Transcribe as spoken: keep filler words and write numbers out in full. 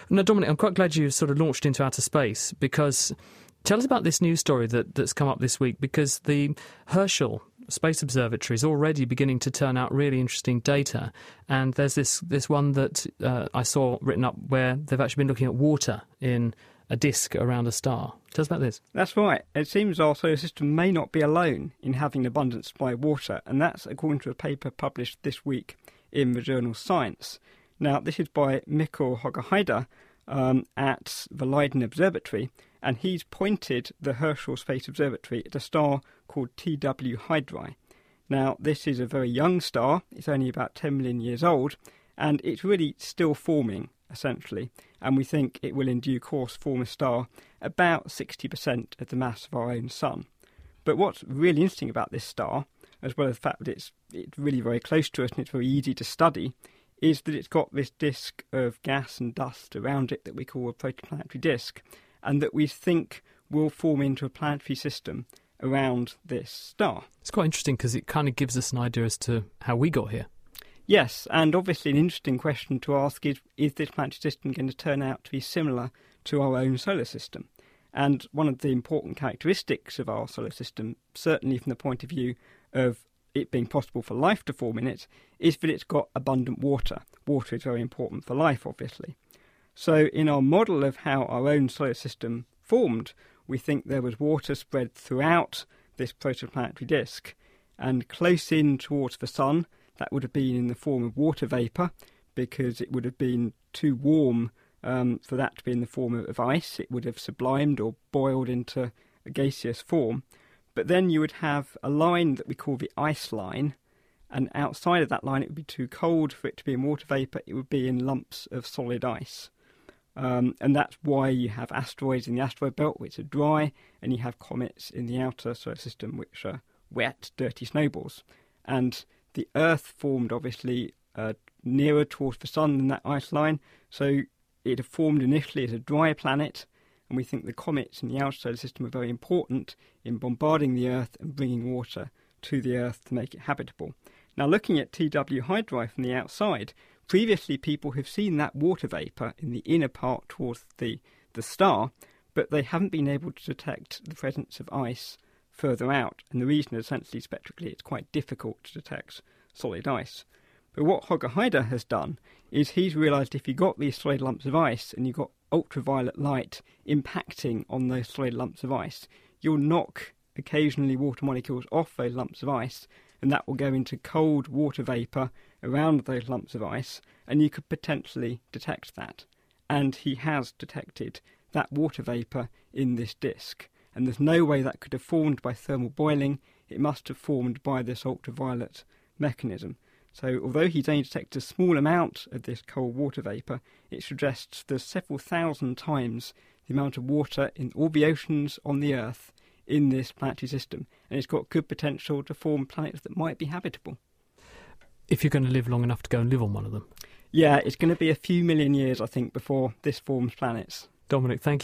No, Dominic, I'm quite glad you sort of launched into outer space, because tell us about this news story that, that's come up this week, because the Herschel Space Observatory is already beginning to turn out really interesting data, and there's this, this one that uh, I saw written up where they've actually been looking at water in a disk around a star. Tell us about this. That's right. It seems our solar system may not be alone in having an abundant supply of water, and that's according to a paper published this week in the journal Science. Now, this is by Mikhail Hogeheide um, at the Leiden Observatory, and he's pointed the Herschel Space Observatory at a star called T W Hydrae. Now, this is a very young star. It's only about ten million years old, and it's really still forming, essentially, and we think it will in due course form a star about sixty percent of the mass of our own sun. But what's really interesting about this star, as well as the fact that it's, it's really very close to us and it's very easy to study, is that it's got this disk of gas and dust around it that we call a protoplanetary disk, and that we think will form into a planetary system around this star. It's quite interesting because it kind of gives us an idea as to how we got here. Yes, and obviously an interesting question to ask is, is this planetary system going to turn out to be similar to our own solar system? And one of the important characteristics of our solar system, certainly from the point of view of it being possible for life to form in it, is that it's got abundant water. Water is very important for life, obviously. So in our model of how our own solar system formed, we think there was water spread throughout this protoplanetary disk, and close in towards the sun, that would have been in the form of water vapour, because it would have been too warm um, for that to be in the form of ice. It would have sublimed or boiled into a gaseous form. But then you would have a line that we call the ice line, and outside of that line it would be too cold for it to be in water vapour. It would be in lumps of solid ice. Um, and that's why you have asteroids in the asteroid belt, which are dry, and you have comets in the outer solar system, which are wet, dirty snowballs. And the Earth formed, obviously, uh, nearer towards the sun than that ice line, so it had formed initially as a dry planet, and we think the comets in the outer solar system are very important in bombarding the Earth and bringing water to the Earth to make it habitable. Now, looking at T W Hydrae from the outside, previously people have seen that water vapour in the inner part towards the, the star, but they haven't been able to detect the presence of ice further out, and the reason is essentially spectrally it's quite difficult to detect solid ice. But what Hogeheide has done is he's realised if you got these solid lumps of ice and you got ultraviolet light impacting on those solid lumps of ice, you'll knock occasionally water molecules off those lumps of ice, and that will go into cold water vapour around those lumps of ice, and you could potentially detect that. And he has detected that water vapour in this disk. And there's no way that could have formed by thermal boiling. It must have formed by this ultraviolet mechanism. So although he's only detected a small amount of this cold water vapour, it suggests there's several thousand times the amount of water in all the oceans on the Earth in this planetary system. And it's got good potential to form planets that might be habitable. If you're going to live long enough to go and live on one of them. Yeah, it's going to be a few million years, I think, before this forms planets. Dominic, thank you.